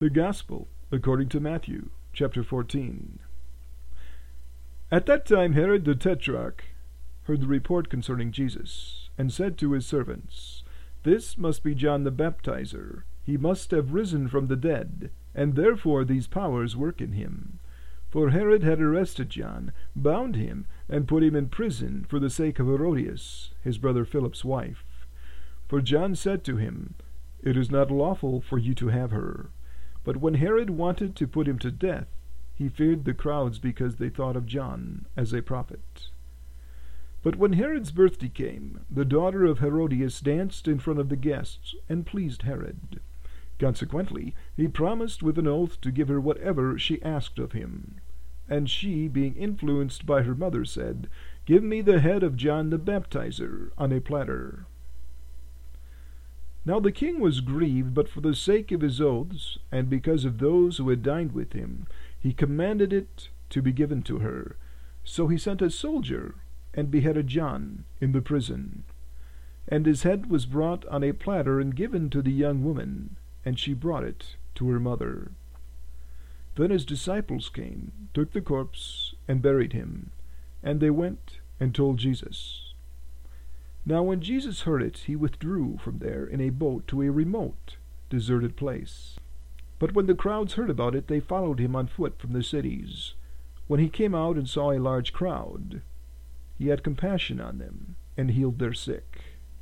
The Gospel according to Matthew, chapter 14. At that time Herod the Tetrarch heard the report concerning Jesus, and said to his servants, This must be John the Baptizer. He must have risen from the dead, and therefore these powers work in him. For Herod had arrested John, bound him, and put him in prison for the sake of Herodias, his brother Philip's wife. For John said to him, It is not lawful for you to have her. But when Herod wanted to put him to death, he feared the crowds because they thought of John as a prophet. But when Herod's birthday came, the daughter of Herodias danced in front of the guests and pleased Herod. Consequently, he promised with an oath to give her whatever she asked of him. And she, being influenced by her mother, said, Give me the head of John the Baptizer on a platter. Now the king was grieved, but for the sake of his oaths, and because of those who had dined with him, he commanded it to be given to her. So he sent a soldier, and beheaded John in the prison. And his head was brought on a platter and given to the young woman, and she brought it to her mother. Then his disciples came, took the corpse, and buried him. And they went and told Jesus. Now when Jesus heard it, he withdrew from there in a boat to a remote, deserted place. But when the crowds heard about it, they followed him on foot from the cities. When he came out and saw a large crowd, he had compassion on them, and healed their sick.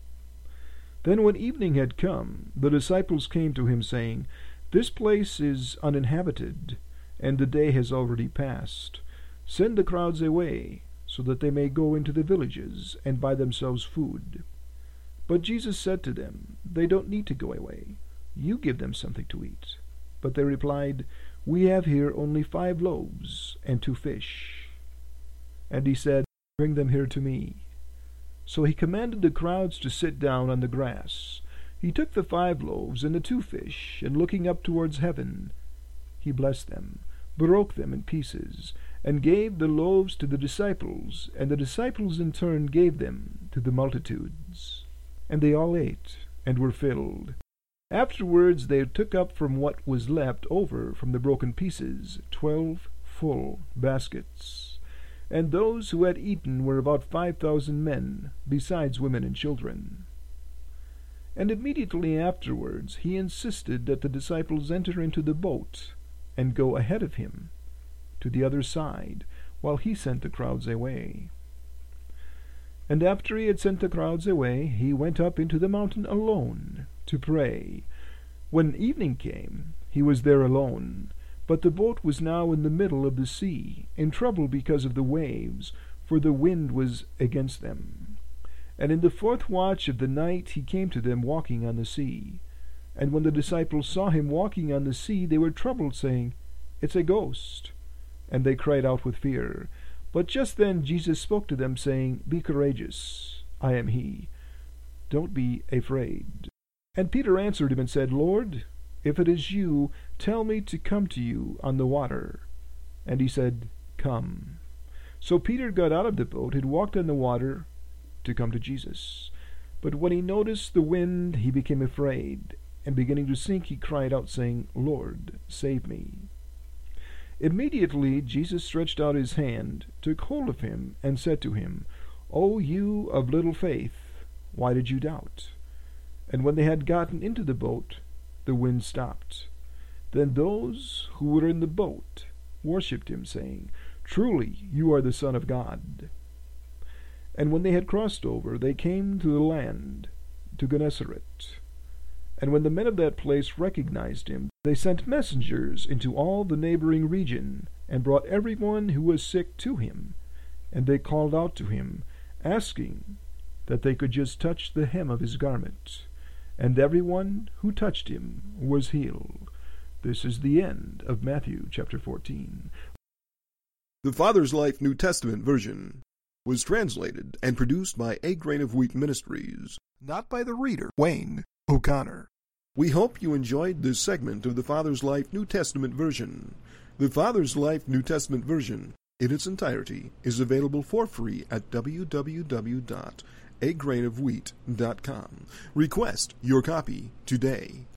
Then when evening had come, the disciples came to him, saying, This place is uninhabited, and the day has already passed. Send the crowds away, so that they may go into the villages and buy themselves food. But Jesus said to them, They don't need to go away. You give them something to eat. But they replied, We have here only 5 loaves and 2 fish. And he said, Bring them here to me. So he commanded the crowds to sit down on the grass. He took the 5 loaves and the 2 fish, and looking up towards heaven, he blessed them, broke them in pieces, and gave the loaves to the disciples, and the disciples in turn gave them to the multitudes. And they all ate, and were filled. Afterwards they took up from what was left over from the broken pieces 12 full baskets. And those who had eaten were about 5,000 men, besides women and children. And immediately afterwards he insisted that the disciples enter into the boat, and go ahead of him to the other side, while he sent the crowds away. And after he had sent the crowds away, he went up into the mountain alone to pray. When evening came, he was there alone, but the boat was now in the middle of the sea, in trouble because of the waves, for the wind was against them. And in the 4th watch of the night he came to them walking on the sea. And when the disciples saw him walking on the sea, they were troubled, saying, It's a ghost. And they cried out with fear. But just then Jesus spoke to them, saying, Be courageous, I am he. Don't be afraid. And Peter answered him and said, Lord, if it is you, tell me to come to you on the water. And he said, Come. So Peter got out of the boat and walked on the water to come to Jesus. But when he noticed the wind, he became afraid, and beginning to sink, he cried out, saying, Lord, save me. Immediately Jesus stretched out his hand, took hold of him, and said to him, O you of little faith, why did you doubt? And when they had gotten into the boat, the wind stopped. Then those who were in the boat worshipped him, saying, Truly you are the Son of God. And when they had crossed over, they came to the land, to Gennesaret. And when the men of that place recognized him, they sent messengers into all the neighboring region, and brought everyone who was sick to him. And they called out to him, asking that they could just touch the hem of his garment. And everyone who touched him was healed. This is the end of Matthew chapter 14. The Father's Life New Testament version was translated and produced by A Grain of Wheat Ministries, not by the reader, Wayne O'Connor. We hope you enjoyed this segment of the Father's Life New Testament version. The Father's Life New Testament version, in its entirety, is available for free at www.agrainofwheat.com. Request your copy today.